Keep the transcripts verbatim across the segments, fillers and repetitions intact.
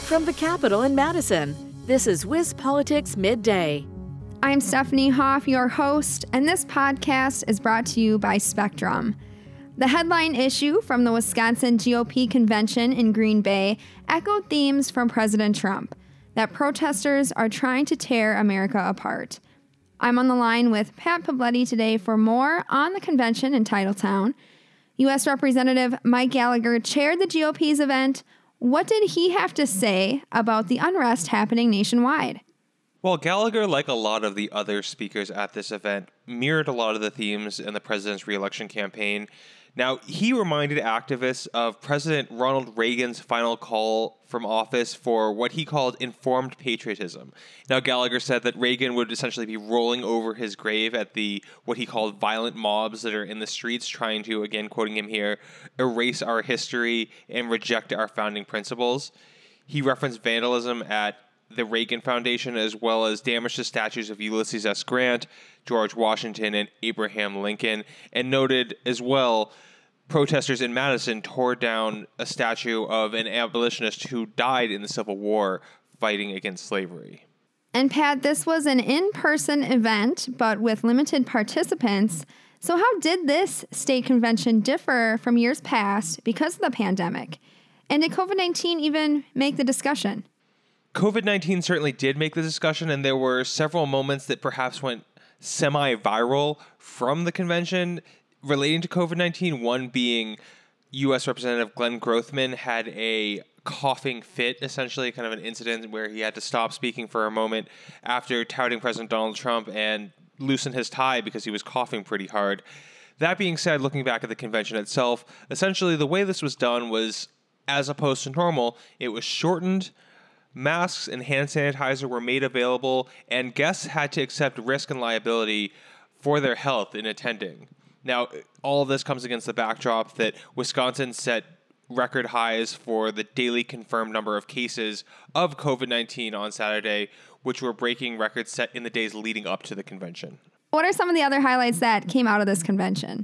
From the Capitol in Madison, this is Wiz Politics Midday. I'm Stephanie Hoff, your host, and this podcast is brought to you by Spectrum. The headline issue from the Wisconsin G O P convention in Green Bay echoed themes from President Trump, that protesters are trying to tear America apart. I'm on the line with Pat Pavletti today for more on the convention in Titletown. U S Representative Mike Gallagher chaired the G O P's event. What did he have to say about the unrest happening nationwide? Well, Gallagher, like a lot of the other speakers at this event, mirrored a lot of the themes in the president's re-election campaign. Now, he reminded activists of President Ronald Reagan's final call from office for what he called informed patriotism. Now, Gallagher said that Reagan would essentially be rolling over his grave at the what he called violent mobs that are in the streets trying to, again, quoting him here, erase our history and reject our founding principles. He referenced vandalism at the Reagan Foundation, as well as damage to statues of Ulysses S. Grant, George Washington, and Abraham Lincoln, and noted as well protesters in Madison tore down a statue of an abolitionist who died in the Civil War fighting against slavery. And Pat, this was an in-person event, but with limited participants. So how did this state convention differ from years past because of the pandemic? And did covid nineteen even make the discussion? covid nineteen certainly did make the discussion, and there were several moments that perhaps went semi-viral from the convention relating to covid nineteen, one being U S Representative Glenn Grothman had a coughing fit, essentially kind of an incident where he had to stop speaking for a moment after touting President Donald Trump and loosen his tie because he was coughing pretty hard. That being said, looking back at the convention itself, essentially the way this was done was, as opposed to normal, it was shortened. Masks and hand sanitizer were made available, and guests had to accept risk and liability for their health in attending. Now, all of this comes against the backdrop that Wisconsin set record highs for the daily confirmed number of cases of covid nineteen on Saturday, which were breaking records set in the days leading up to the convention. What are some of the other highlights that came out of this convention?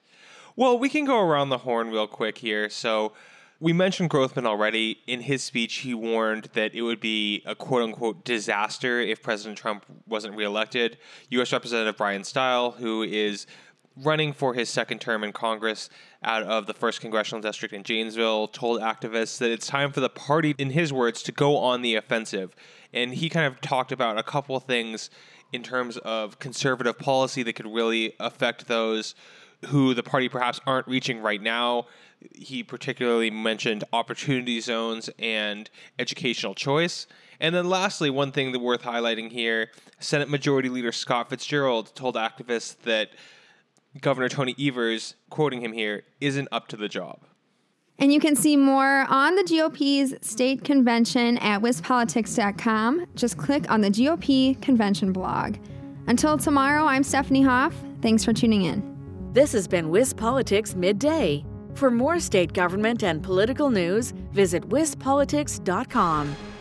Well, we can go around the horn real quick here. So we mentioned Grothman already. In his speech, he warned that it would be a quote-unquote disaster if President Trump wasn't reelected. U S Representative Brian Stile, who is running for his second term in Congress out of the first Congressional District in Janesville, told activists that it's time for the party, in his words, to go on the offensive. And he kind of talked about a couple of things in terms of conservative policy that could really affect those who the party perhaps aren't reaching right now. He particularly mentioned opportunity zones and educational choice. And then lastly, one thing that worth highlighting here, Senate Majority Leader Scott Fitzgerald told activists that Governor Tony Evers, quoting him here, isn't up to the job. And you can see more on the G O P's state convention at wiz politics dot com. Just click on the G O P convention blog. Until tomorrow, I'm Stephanie Hoff. Thanks for tuning in. This has been Wiz Politics Midday. For more state government and political news, visit wiz politics dot com.